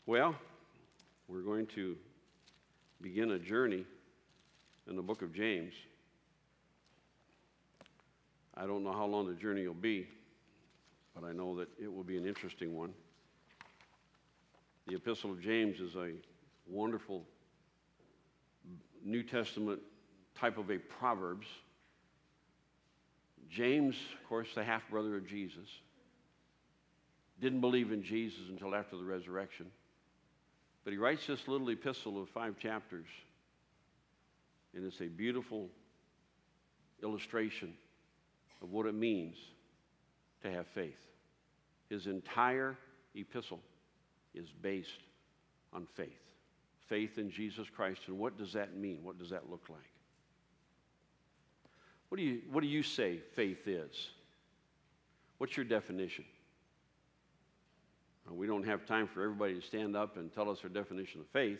Well, we're going to begin a journey in the book of James. I don't know how long the journey will be, but I know that it will be an interesting one. The Epistle of James is a wonderful New Testament type of a Proverbs. James, of course, the half-brother of Jesus, didn't believe in Jesus until after the resurrection. But he writes this little epistle of 5 chapters, and it's a beautiful illustration of what it means to have faith. His entire epistle is based on faith. Faith in Jesus Christ. And what does that mean? What does that look like? What do you say faith is? What's your definition? We don't have time for everybody to stand up and tell us their definition of faith.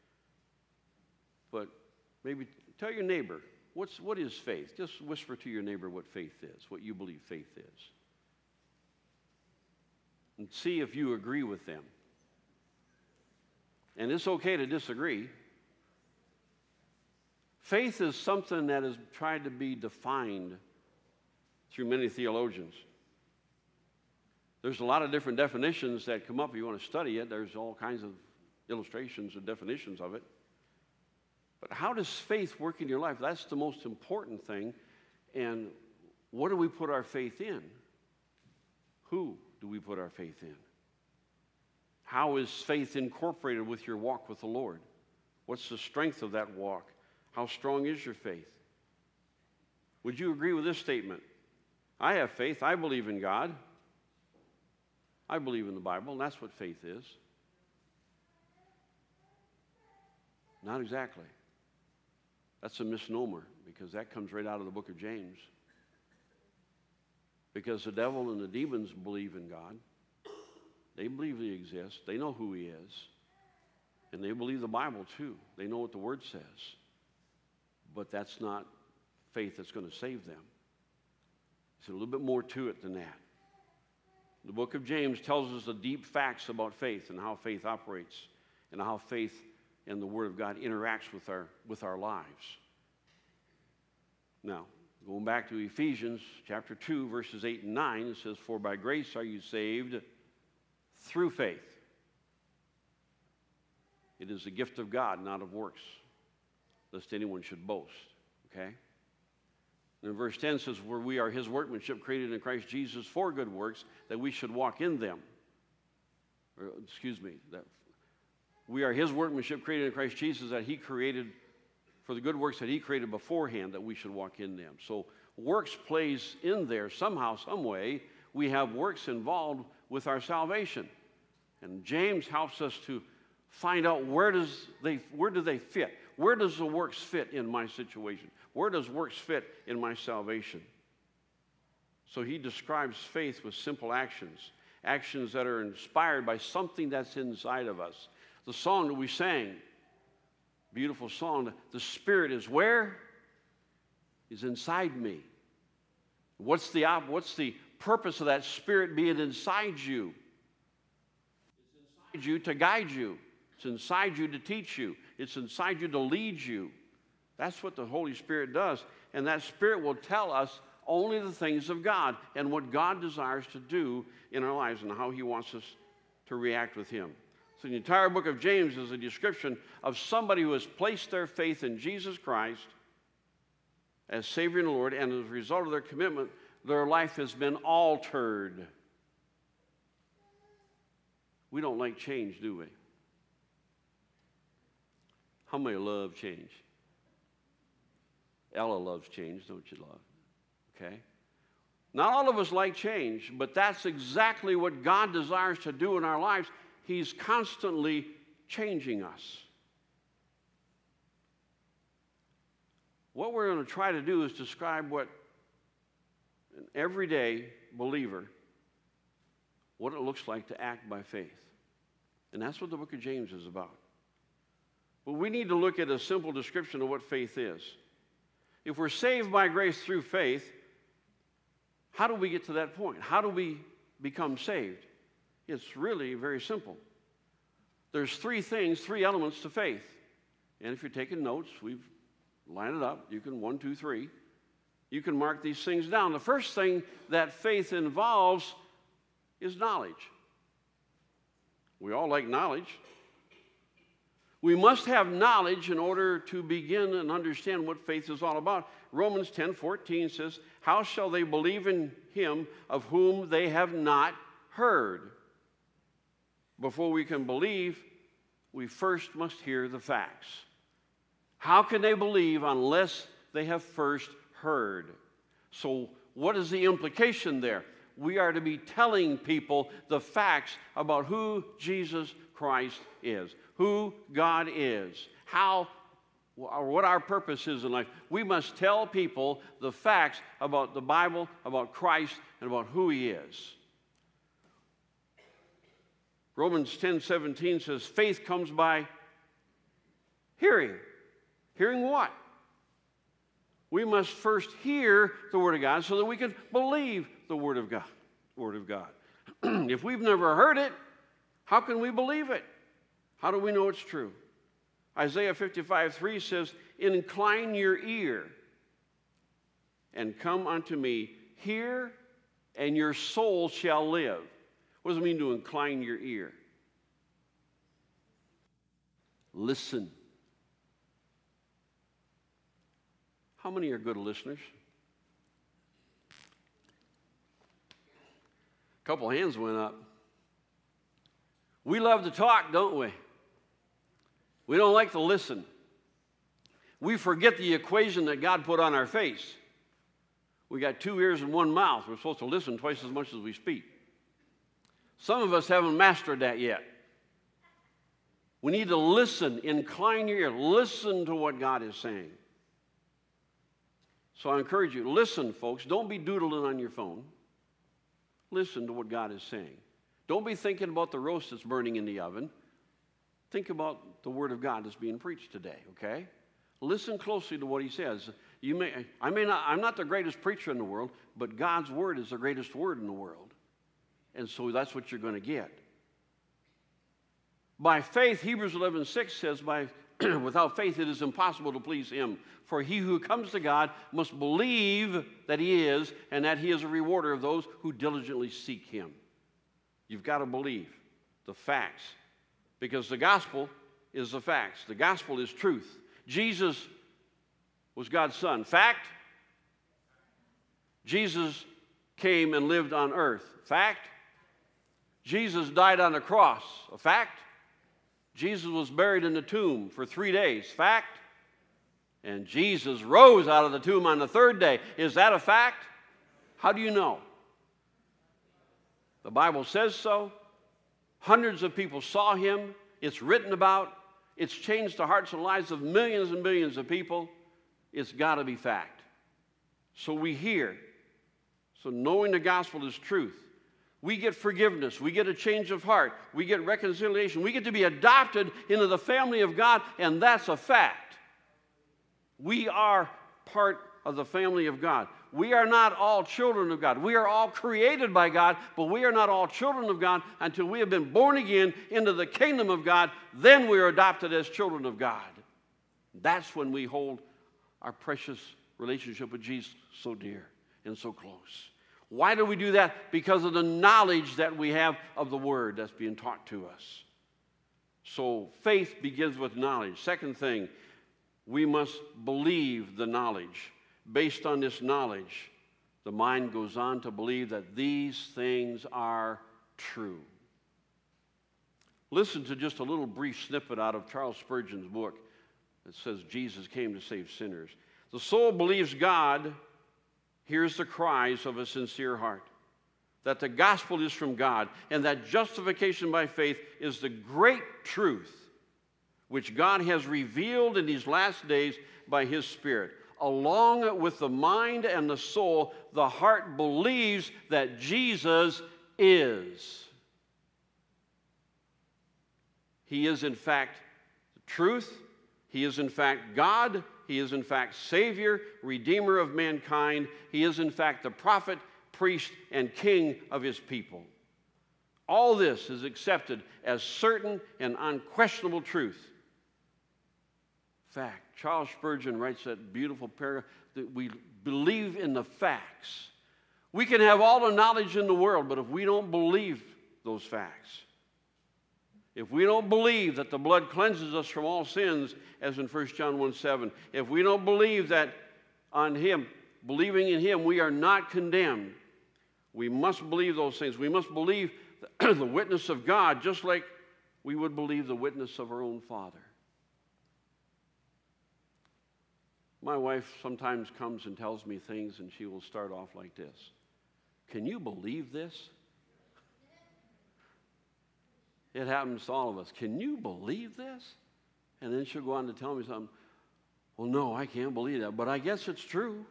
But maybe tell your neighbor, what is faith? Just whisper to your neighbor what faith is, what you believe faith is. And see if you agree with them. And it's okay to disagree. Faith is something that has tried to be defined through many theologians. There's a lot of different definitions that come up if you want to study it. There's all kinds of illustrations and definitions of it. But how does faith work in your life? That's the most important thing. And what do we put our faith in? Who do we put our faith in? How is faith incorporated with your walk with the Lord? What's the strength of that walk? How strong is your faith? Would you agree with this statement? I have faith. I believe in God. I believe in the Bible, and that's what faith is. Not exactly. That's a misnomer, because that comes right out of the book of James. Because the devil and the demons believe in God. They believe he exists. They know who he is. And they believe the Bible too. They know what the Word says. But that's not faith that's going to save them. There's a little bit more to it than that. The book of James tells us the deep facts about faith and how faith operates and how faith and the Word of God interacts with our lives. Now, going back to Ephesians chapter 2, verses 8 and 9, it says, "For by grace are you saved through faith. It is the gift of God, not of works, lest anyone should boast." Okay? And verse 10 says, "For we are his workmanship, created in Christ Jesus for good works, that we should walk in them." That we are his workmanship, created in Christ Jesus, that he created for the good works that he created beforehand, that we should walk in them. So works plays in there somehow, some way. We have works involved with our salvation. And James helps us to find out where do they fit? Where does the works fit in my situation? Where does works fit in my salvation? So he describes faith with simple actions, actions that are inspired by something that's inside of us. The song that we sang, beautiful song, the Spirit is where? Is inside me. What's the purpose of that Spirit being inside you? It's inside you to guide you. It's inside you to teach you. It's inside you to lead you. That's what the Holy Spirit does. And that Spirit will tell us only the things of God and what God desires to do in our lives and how he wants us to react with him. So the entire book of James is a description of somebody who has placed their faith in Jesus Christ as Savior and Lord, and as a result of their commitment, their life has been altered. We don't like change, do we? How many love change? Ella loves change, don't you, love? Okay? Not all of us like change, but that's exactly what God desires to do in our lives. He's constantly changing us. What we're going to try to do is describe what an everyday believer, what it looks like to act by faith. And that's what the book of James is about. But we need to look at a simple description of what faith is. If we're saved by grace through faith, how do we get to that point? How do we become saved? It's really very simple. There's three elements to faith. And if you're taking notes, we've lined it up. You can 1, 2, 3. You can mark these things down. The first thing that faith involves is knowledge. We all like knowledge. We must have knowledge in order to begin and understand what faith is all about. Romans 10:14 says, "How shall they believe in him of whom they have not heard?" Before we can believe, we first must hear the facts. How can they believe unless they have first heard? So what is the implication there? We are to be telling people the facts about who Jesus Christ is, who God is, what our purpose is in life. We must tell people the facts about the Bible, about Christ, and about who he is. Romans 10:17 says, faith comes by hearing. Hearing what? We must first hear the Word of God so that we can believe the Word of God. If we've never heard it, how can we believe it? How do we know it's true? Isaiah 55:3 says, incline your ear and come unto me. Hear, and your soul shall live. What does it mean to incline your ear? Listen. How many are good listeners? A couple hands went up. We love to talk, don't we? We don't like to listen. We forget the equation that God put on our face. We got 2 ears and 1 mouth. We're supposed to listen twice as much as we speak. Some of us haven't mastered that yet. We need to listen. Incline your ear. Listen to what God is saying. So I encourage you, listen, folks. Don't be doodling on your phone. Listen to what God is saying. Don't be thinking about the roast that's burning in the oven. Think about the Word of God that's being preached today, okay? Listen closely to what he says. I'm not the greatest preacher in the world, but God's Word is the greatest word in the world. And so that's what you're going to get. By faith, Hebrews 11:6 says, without faith it is impossible to please him. For he who comes to God must believe that he is, and that he is a rewarder of those who diligently seek him. You've got to believe the facts, because the gospel is the facts. The gospel is truth. Jesus was God's son. Fact? Jesus came and lived on earth. Fact? Jesus died on the cross. A fact? Jesus was buried in the tomb for 3 days. Fact? And Jesus rose out of the tomb on the 3rd day. Is that a fact? How do you know? The Bible says so. Hundreds of people saw him. It's written about. It's changed the hearts and lives of millions and millions of people. It's got to be fact. So we hear. So knowing the gospel is truth. We get forgiveness. We get a change of heart. We get reconciliation. We get to be adopted into the family of God, and that's a fact. We are part of the family of God. We are not all children of God. We are all created by God, but we are not all children of God until we have been born again into the kingdom of God. Then we are adopted as children of God. That's when we hold our precious relationship with Jesus so dear and so close. Why do we do that? Because of the knowledge that we have of the Word that's being taught to us. So faith begins with knowledge. Second thing, we must believe the knowledge. Based on this knowledge, the mind goes on to believe that these things are true. Listen to just a little brief snippet out of Charles Spurgeon's book that says Jesus came to save sinners. The soul believes God hears the cries of a sincere heart, that the gospel is from God, and that justification by faith is the great truth which God has revealed in these last days by his Spirit. Along with the mind and the soul, the heart believes that Jesus is. He is in fact the truth. He is in fact God. He is in fact Savior, Redeemer of mankind. He is in fact the prophet, priest, and king of his people. All this is accepted as certain and unquestionable truth. Fact. Charles Spurgeon writes that beautiful paragraph that we believe in the facts. We can have all the knowledge in the world, but if we don't believe those facts, if we don't believe that the blood cleanses us from all sins, as in 1 John 1:7, if we don't believe that on Him, believing in Him, we are not condemned, we must believe those things. We must believe the witness of God just like we would believe the witness of our own Father. My wife sometimes comes and tells me things, and she will start off like this. Can you believe this? It happens to all of us. Can you believe this? And then she'll go on to tell me something. Well, no, I can't believe that, but I guess it's true.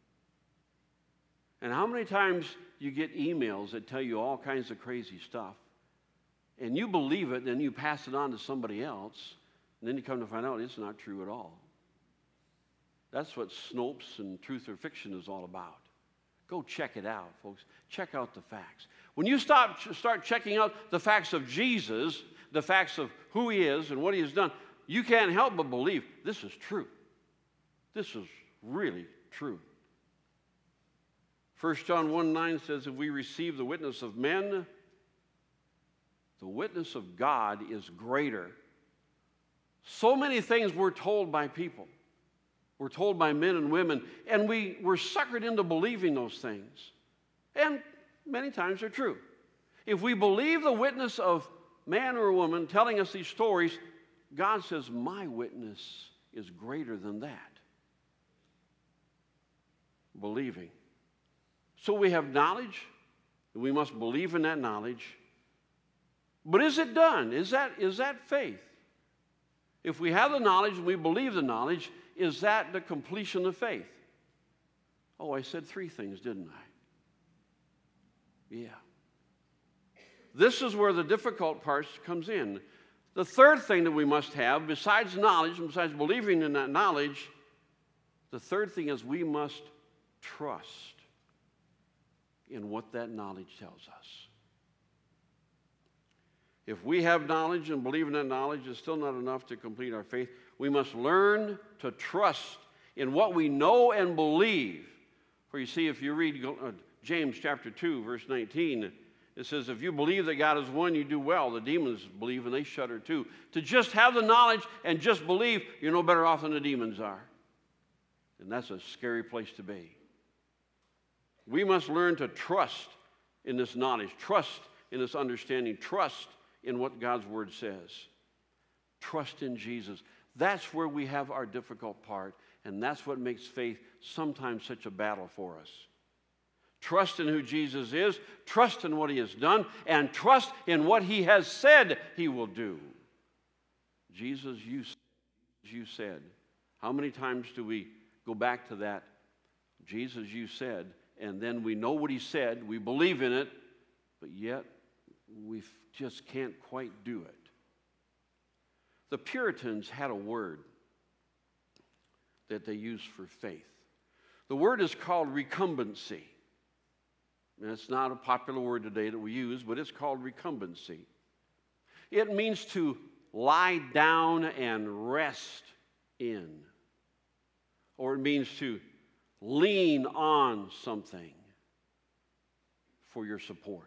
And how many times you get emails that tell you all kinds of crazy stuff, and you believe it, and then you pass it on to somebody else, and then you come to find out it's not true at all. That's what Snopes and Truth or Fiction is all about. Go check it out, folks. Check out the facts. When you start checking out the facts of Jesus, the facts of who He is and what He has done, you can't help but believe this is true. This is really true. 1 John 1:9 says, if we receive the witness of men, the witness of God is greater. So many things we're told by people. We're told by men and women, and we're suckered into believing those things. And many times they're true. If we believe the witness of man or woman telling us these stories, God says, my witness is greater than that. Believing. So we have knowledge, and we must believe in that knowledge. But is it done? Is that faith? If we have the knowledge and we believe the knowledge, is that the completion of faith? Oh, I said 3 things, didn't I? Yeah. This is where the difficult part comes in. The third thing that we must have, besides knowledge, and besides believing in that knowledge, the third thing is we must trust in what that knowledge tells us. If we have knowledge and believe in that knowledge, it's still not enough to complete our faith. We must learn to trust in what we know and believe. For you see, if you read James chapter 2, verse 19, it says, if you believe that God is one, you do well. The demons believe and they shudder too. To just have the knowledge and just believe, you're no better off than the demons are. And that's a scary place to be. We must learn to trust in this knowledge, trust in this understanding, trust in what God's Word says. Trust in Jesus. That's where we have our difficult part, and that's what makes faith sometimes such a battle for us. Trust in who Jesus is, trust in what He has done, and trust in what He has said He will do. Jesus, you said. How many times do we go back to that? Jesus, you said, and then we know what He said, we believe in it, but yet we just can't quite do it. The Puritans had a word that they used for faith. The word is called recumbency. And it's not a popular word today that we use, but it's called recumbency. It means to lie down and rest in. Or it means to lean on something for your support.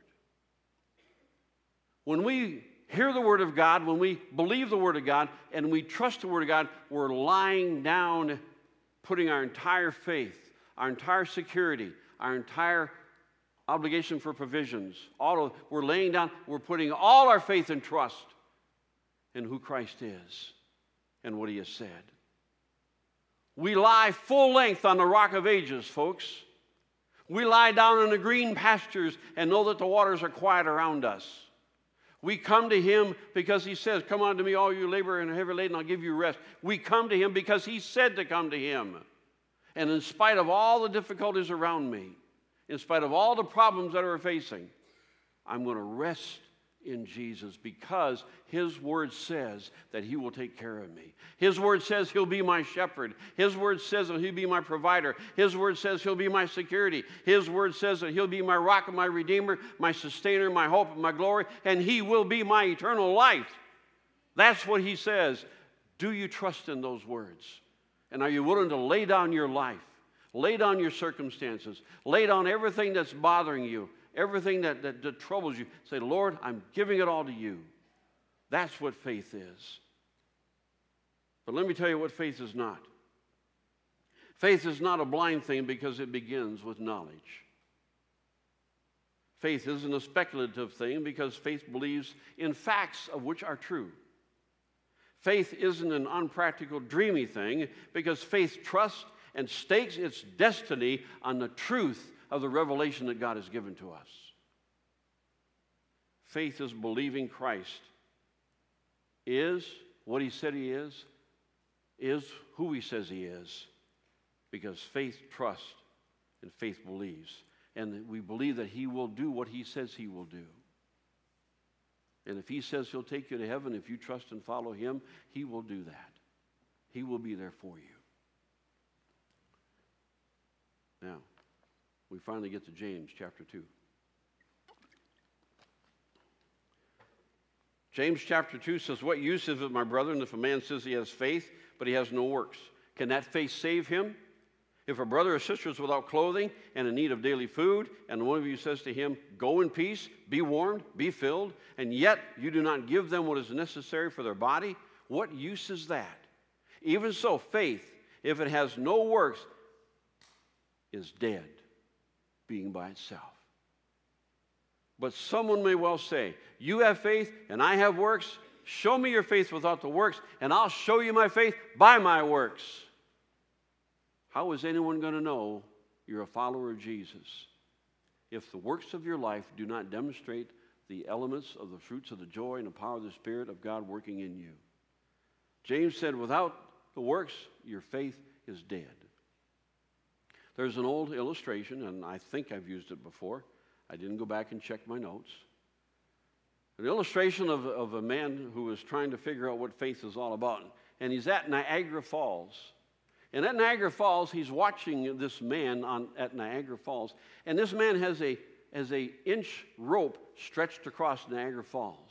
When we hear the Word of God, when we believe the Word of God, and we trust the Word of God, we're lying down, putting our entire faith, our entire security, our entire obligation for provisions, we're laying down, we're putting all our faith and trust in who Christ is and what He has said. We lie full length on the rock of ages, folks. We lie down in the green pastures and know that the waters are quiet around us. We come to Him because He says, come unto me, all you labor and are heavy laden, I'll give you rest. We come to Him because He said to come to Him. And in spite of all the difficulties around me, in spite of all the problems that we're facing, I'm going to rest in Jesus because His Word says that He will take care of me. His Word says He'll be my shepherd. His Word says that He'll be my provider. His Word says He'll be my security. His Word says that He'll be my rock and my redeemer, my sustainer, my hope and my glory, and He will be my eternal life. That's what He says. Do you trust in those words? And are you willing to lay down your life, lay down your circumstances, lay down everything that's bothering you, everything that troubles you? Say, Lord, I'm giving it all to you. That's what faith is. But let me tell you what faith is not. Faith is not a blind thing because it begins with knowledge. Faith isn't a speculative thing because faith believes in facts of which are true. Faith isn't an unpractical, dreamy thing because faith trusts and stakes its destiny on the truth of the revelation that God has given to us. Faith is believing Christ is what He said He is who He says He is, because faith trusts and faith believes. And we believe that He will do what He says He will do. And if He says He'll take you to heaven, if you trust and follow Him, He will do that. He will be there for you. Now, we finally get to James chapter 2. James chapter 2 says, what use is it, my brethren, if a man says he has faith, but he has no works? Can that faith save him? If a brother or sister is without clothing and in need of daily food, and one of you says to him, go in peace, be warmed, be filled, and yet you do not give them what is necessary for their body, what use is that? Even so, faith, if it has no works, is dead, being by itself. But someone may well say, you have faith and I have works. Show me your faith without the works, and I'll show you my faith by my works. How is anyone going to know you're a follower of Jesus if the works of your life do not demonstrate the elements of the fruits of the joy and the power of the Spirit of God working in you? James said, without the works, your faith is dead. There's an old illustration, and I think I've used it before. I didn't go back and check my notes. An illustration of a man who is trying to figure out what faith is all about. And he's at Niagara Falls. And at Niagara Falls, he's watching this man at Niagara Falls. And this man has a inch rope stretched across Niagara Falls.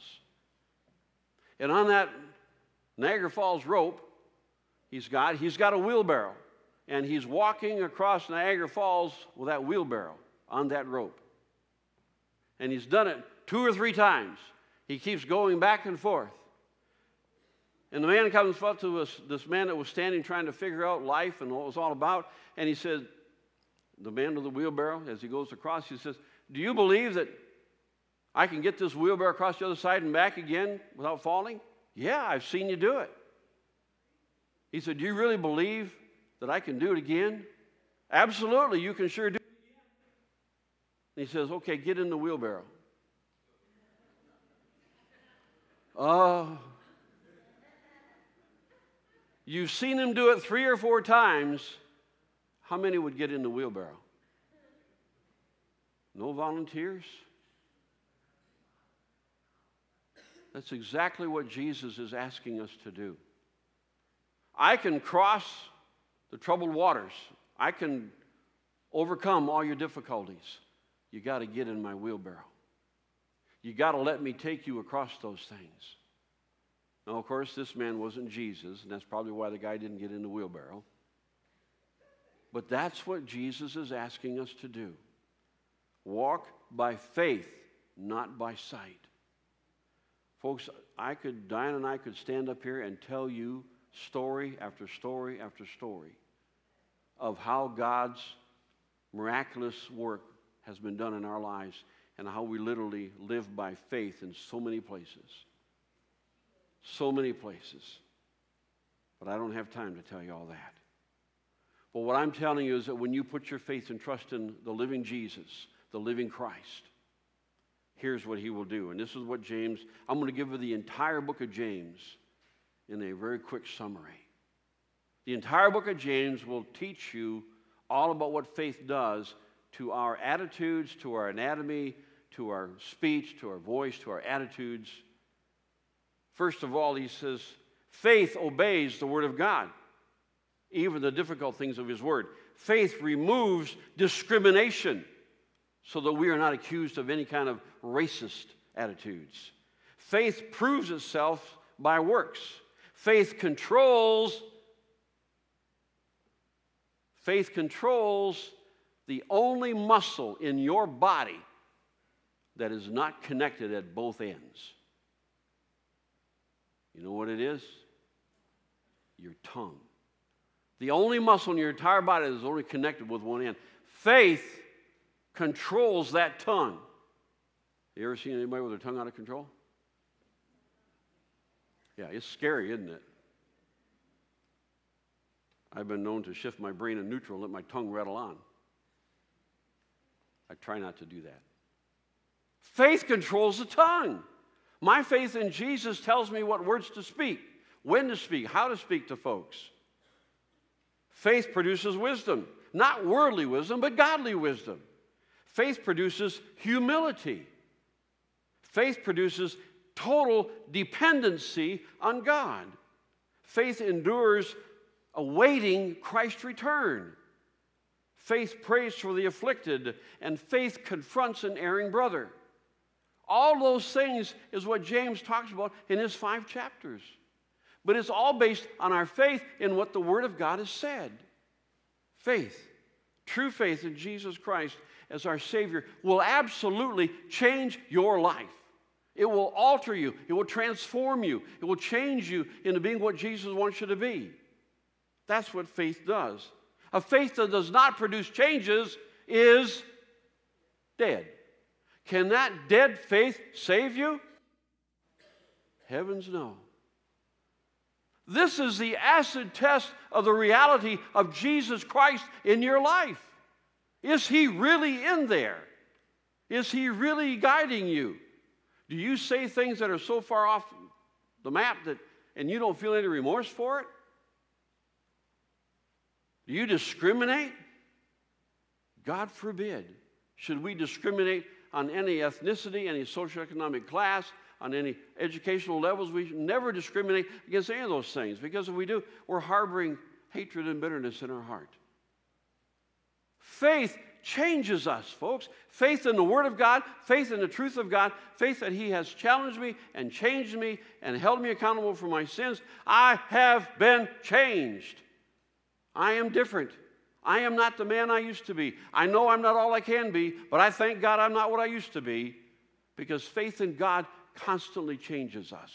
And on that Niagara Falls rope, he's got a wheelbarrow. And he's walking across Niagara Falls with that wheelbarrow on that rope. And he's done it 2 or 3 times. He keeps going back and forth. And the man comes up to this man that was standing trying to figure out life and what it was all about. And he said, the man with the wheelbarrow, as he goes across, he says, do you believe that I can get this wheelbarrow across the other side and back again without falling? Yeah, I've seen you do it. He said, do you really believe that I can do it again? Absolutely, you can sure do it again. And he says, okay, get in the wheelbarrow. You've seen him do it 3 or 4 times. How many would get in the wheelbarrow? No volunteers? That's exactly what Jesus is asking us to do. I can cross the troubled waters. I can overcome all your difficulties. You got to get in my wheelbarrow. You got to let me take you across those things. Now, of course, this man wasn't Jesus, and that's probably why the guy didn't get in the wheelbarrow. But that's what Jesus is asking us to do. Walk by faith, not by sight. Folks, Diane and I could stand up here and tell you story after story after story of how God's miraculous work has been done in our lives and how we literally live by faith in so many places. So many places. But I don't have time to tell you all that. But what I'm telling you is that when you put your faith and trust in the living Jesus, the living Christ, here's what he will do. And this is what James, I'm going to give you the entire book of James in a very quick summary. The entire book of James will teach you all about what faith does to our attitudes, to our anatomy, to our speech, to our voice, to our attitudes. First of all, he says, faith obeys the Word of God, even the difficult things of His Word. Faith removes discrimination so that we are not accused of any kind of racist attitudes. Faith proves itself by works. Faith controls the only muscle in your body that is not connected at both ends. You know what it is? Your tongue. The only muscle in your entire body that is only connected with one end. Faith controls that tongue. You ever seen anybody with their tongue out of control? Yeah, it's scary, isn't it? I've been known to shift my brain in neutral and let my tongue rattle on. I try not to do that. Faith controls the tongue. My faith in Jesus tells me what words to speak, when to speak, how to speak to folks. Faith produces wisdom, not worldly wisdom, but godly wisdom. Faith produces humility. Faith produces total dependency on God. Faith endures awaiting Christ's return. Faith prays for the afflicted, and faith confronts an erring brother. All those things is what James talks about in his 5 chapters. But it's all based on our faith in what the Word of God has said. Faith, true faith in Jesus Christ as our Savior, will absolutely change your life. It will alter you. It will transform you. It will change you into being what Jesus wants you to be. That's what faith does. A faith that does not produce changes is dead. Can that dead faith save you? Heavens no. This is the acid test of the reality of Jesus Christ in your life. Is He really in there? Is He really guiding you? Do you say things that are so far off the map and you don't feel any remorse for it? Do you discriminate? God forbid. Should we discriminate on any ethnicity, any socioeconomic class, on any educational levels? We should never discriminate against any of those things, because if we do, we're harboring hatred and bitterness in our heart. Faith changes us, folks. Faith in the Word of God, faith in the truth of God, faith that He has challenged me and changed me and held me accountable for my sins. I have been changed. I am different. I am not the man I used to be. I know I'm not all I can be, but I thank God I'm not what I used to be, because faith in God constantly changes us.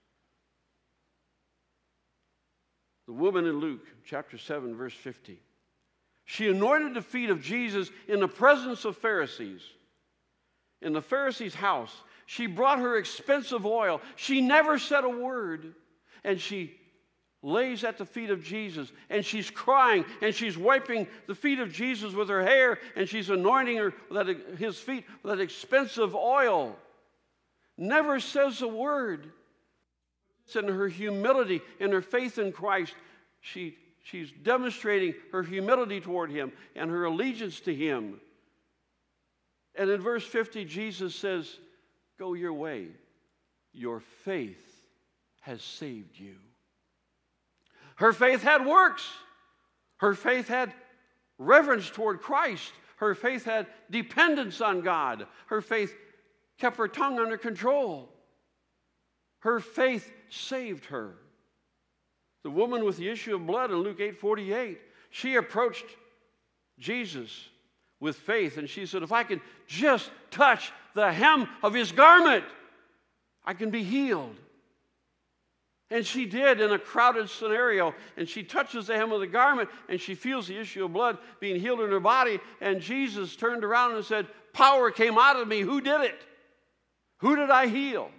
The woman in Luke chapter 7, verse 50. She anointed the feet of Jesus in the presence of Pharisees. In the Pharisees' house, she brought her expensive oil. She never said a word. And she lays at the feet of Jesus, and she's crying, and she's wiping the feet of Jesus with her hair, and she's anointing his feet with that expensive oil. Never says a word. It's in her humility, in her faith in Christ. She's demonstrating her humility toward Him and her allegiance to Him. And in verse 50, Jesus says, "Go your way. Your faith has saved you." Her faith had works. Her faith had reverence toward Christ. Her faith had dependence on God. Her faith kept her tongue under control. Her faith saved her. The woman with the issue of blood in Luke 8:48, she approached Jesus with faith, and she said, if I can just touch the hem of His garment, I can be healed. And she did in a crowded scenario, and she touches the hem of the garment, and she feels the issue of blood being healed in her body, and Jesus turned around and said, power came out of me. Who did it? Who did I heal?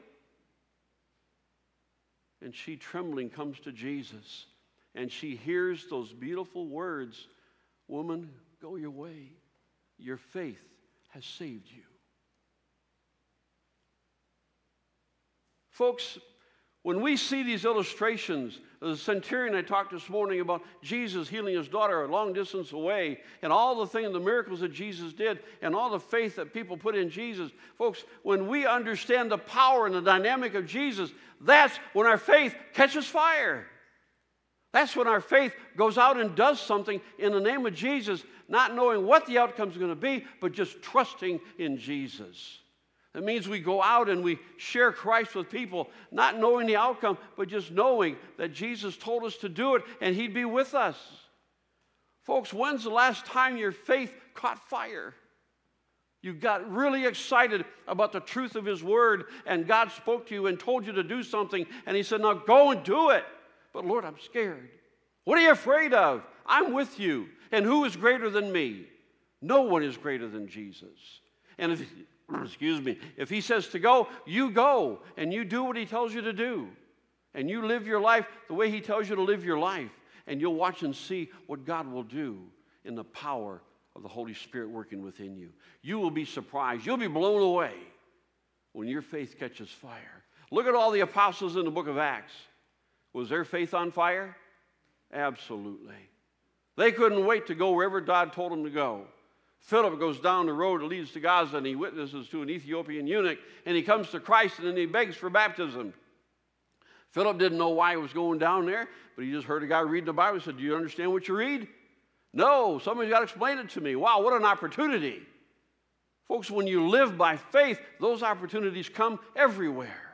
And she, trembling, comes to Jesus, and she hears those beautiful words, woman, go your way. Your faith has saved you. Folks, When we see these illustrations, the centurion I talked this morning about Jesus healing his daughter a long distance away, and all the things, the miracles that Jesus did, and all the faith that people put in Jesus, folks, when we understand the power and the dynamic of Jesus, that's when our faith catches fire. That's when our faith goes out and does something in the name of Jesus, not knowing what the outcome is going to be, but just trusting in Jesus. That means we go out and we share Christ with people, not knowing the outcome, but just knowing that Jesus told us to do it and He'd be with us. Folks, when's the last time your faith caught fire? You got really excited about the truth of His Word, and God spoke to you and told you to do something, and He said, now go and do it. But Lord, I'm scared. What are you afraid of? I'm with you. And who is greater than me? No one is greater than Jesus. And if He says to go, you go, and you do what He tells you to do. And you live your life the way He tells you to live your life. And you'll watch and see what God will do in the power of the Holy Spirit working within you. You will be surprised. You'll be blown away when your faith catches fire. Look at all the apostles in the book of Acts. Was their faith on fire? Absolutely. They couldn't wait to go wherever God told them to go. Philip goes down the road that leads to Gaza, and he witnesses to an Ethiopian eunuch, and he comes to Christ, and then he begs for baptism. Philip didn't know why he was going down there, but he just heard a guy reading the Bible. He said, do you understand what you read? No, somebody's got to explain it to me. Wow, what an opportunity. Folks, when you live by faith, those opportunities come everywhere.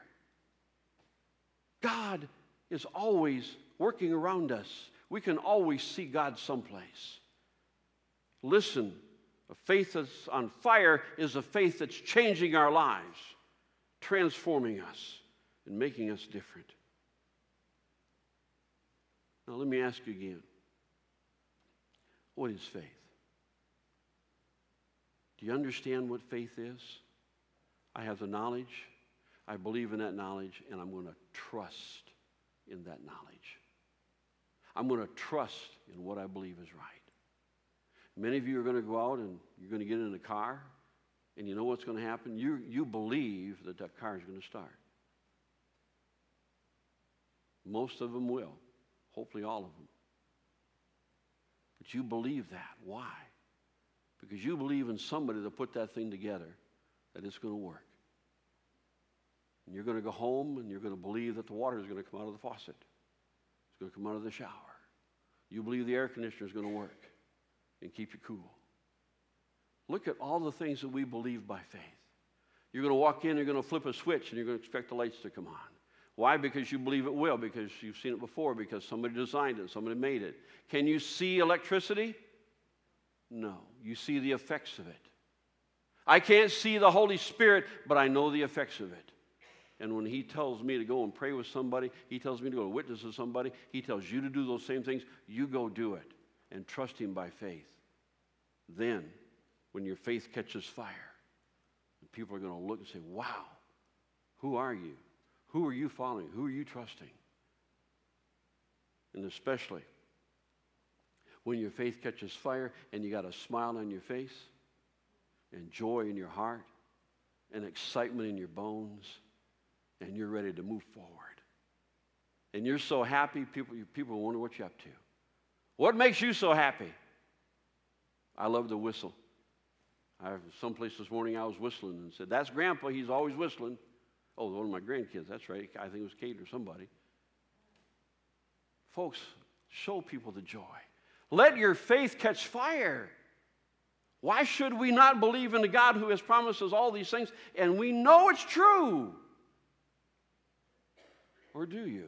God is always working around us. We can always see God someplace. Listen, a faith that's on fire is a faith that's changing our lives, transforming us, and making us different. Now let me ask you again. What is faith? Do you understand what faith is? I have the knowledge. I believe in that knowledge, and I'm going to trust in that knowledge. I'm going to trust in what I believe is right. Many of you are going to go out and you're going to get in a car, and you know what's going to happen? You believe that that car is going to start. Most of them will. Hopefully all of them. But you believe that. Why? Because you believe in somebody to put that thing together, that it's going to work. And you're going to go home and you're going to believe that the water is going to come out of the faucet. It's going to come out of the shower. You believe the air conditioner is going to work and keep you cool. Look at all the things that we believe by faith. You're going to walk in, you're going to flip a switch, and you're going to expect the lights to come on. Why? Because you believe it will, because you've seen it before, because somebody designed it, somebody made it. Can you see electricity? No. You see the effects of it. I can't see the Holy Spirit, but I know the effects of it. And when He tells me to go and pray with somebody, He tells me to go to witness to somebody, He tells you to do those same things, you go do it and trust Him by faith. Then, when your faith catches fire, people are going to look and say, wow, who are you? Who are you following? Who are you trusting? And especially when your faith catches fire and you got a smile on your face and joy in your heart and excitement in your bones, and you're ready to move forward. And you're so happy, people wonder what you're up to. What makes you so happy? I love to whistle. Someplace this morning I was whistling and said, that's Grandpa, he's always whistling. Oh, one of my grandkids, that's right. I think it was Kate or somebody. Folks, show people the joy. Let your faith catch fire. Why should we not believe in the God who has promised us all these things and we know it's true? Or do you?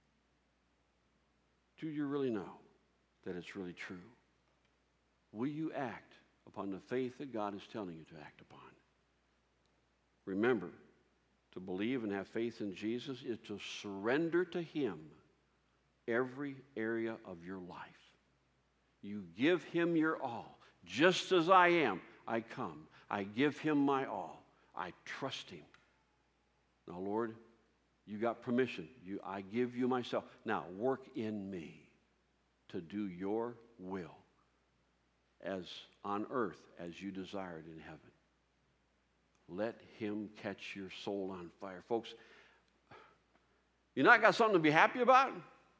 Do you really know that it's really true? Will you act upon the faith that God is telling you to act upon? Remember, to believe and have faith in Jesus is to surrender to Him every area of your life. You give Him your all. Just as I am, I come. I give Him my all. I trust Him. Now, Lord, you got permission. I give you myself. Now, work in me to do your will as on earth as you desired in heaven. Let Him catch your soul on fire. Folks, You not got something to be happy about?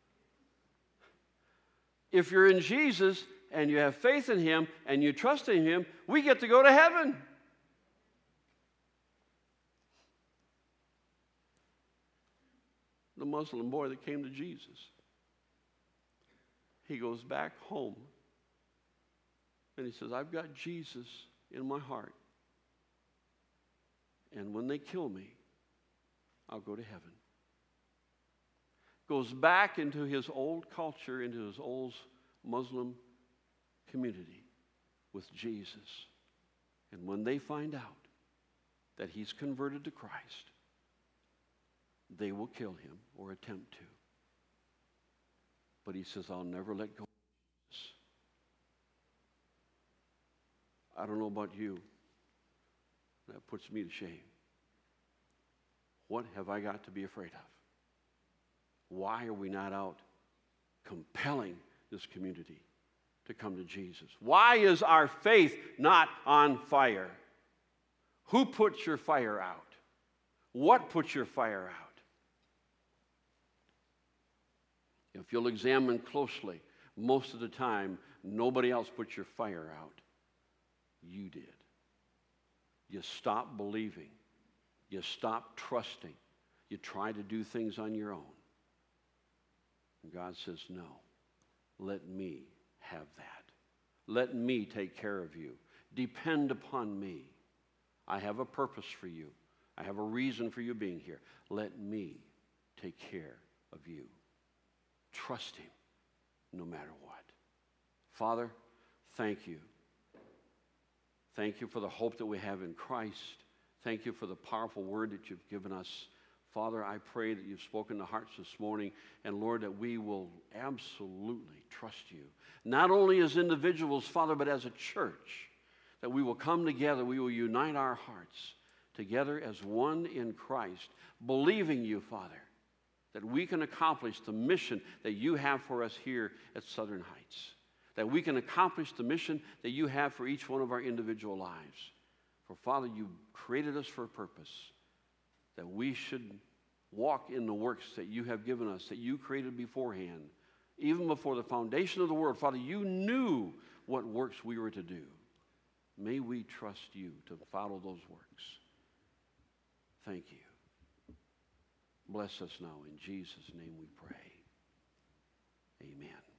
If you're in Jesus and you have faith in Him and you trust in Him, we get to go to heaven. The Muslim boy that came to Jesus, he goes back home and he says, I've got Jesus in my heart. And when they kill me, I'll go to heaven. Goes back into his old culture, into his old Muslim community with Jesus. And when they find out that he's converted to Christ, they will kill him or attempt to. But he says, I'll never let go of this. I don't know about you. That puts me to shame. What have I got to be afraid of? Why are we not out compelling this community to come to Jesus? Why is our faith not on fire? Who puts your fire out? What puts your fire out? If you'll examine closely, most of the time, nobody else put your fire out. You did. You stopped believing. You stopped trusting. You tried to do things on your own. And God says, no, let me have that. Let me take care of you. Depend upon me. I have a purpose for you. I have a reason for you being here. Let me take care of you. Trust Him no matter what. Father, thank you. Thank you for the hope that we have in Christ. Thank you for the powerful word that you've given us. Father, I pray that you've spoken to hearts this morning, and Lord, that we will absolutely trust you. Not only as individuals, Father, but as a church, that we will come together, we will unite our hearts together as one in Christ, believing you, Father, that we can accomplish the mission that you have for us here at Southern Heights, that we can accomplish the mission that you have for each one of our individual lives. For, Father, you created us for a purpose, that we should walk in the works that you have given us, that you created beforehand. Even before the foundation of the world, Father, you knew what works we were to do. May we trust you to follow those works. Thank you. Bless us now. In Jesus' name we pray. Amen.